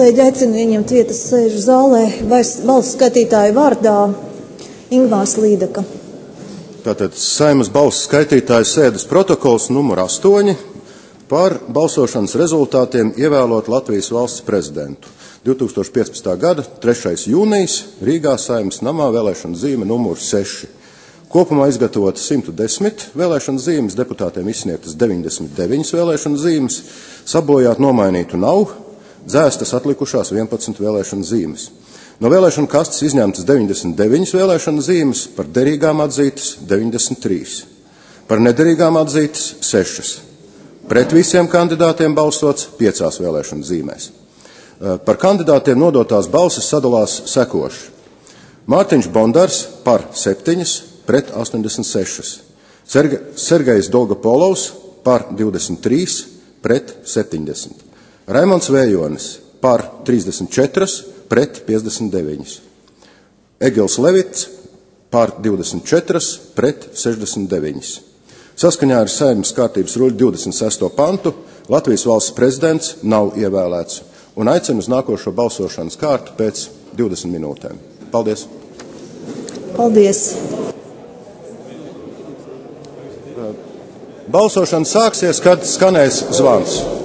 kolēģi aicina ieņemt vietas sēžu zālē balsu skaitītāju vārdā Ingmārs Līdaka. Tātad Saeimas balsu skaitītāju sēdes protokols numur 8 par balsošanas rezultātiem ievēlot Latvijas valsts prezidentu. 2015. gada 3. jūnijas Rīgā Saeimas namā vēlēšana zīme numur 6. Kopumā izgatavot 110 vēlēšana zīmes, deputātiem izsniegtas 99 vēlēšana zīmes, sabojāt nomainītu nav, dzēstas atlikušās 11 vēlēšana zīmes. No vēlēšana kastes izņemtas 99 vēlēšana zīmes, par derīgām atzītas 93, par nederīgām atzītas 6. Pret visiem kandidātiem balsots 5 vēlēšana zīmēs. Par kandidātiem nodotās balsis sadalās sekoši. Mārtiņš Bondars par 7, pret 86. Sergejs Dolgopolovs par 23, pret 70. Raimonds Vējonis par 34, pret 59. Egils Levits par 24, pret 69. Saskaņā ar Saeimas kārtības ruļu 26. pantu Latvijas valsts prezidents nav ievēlēts un aicinu uz nākošo balsošanas kārtu pēc 20 minūtēm. Paldies! Paldies! Balsošana sāksies, kad skanēs zvans.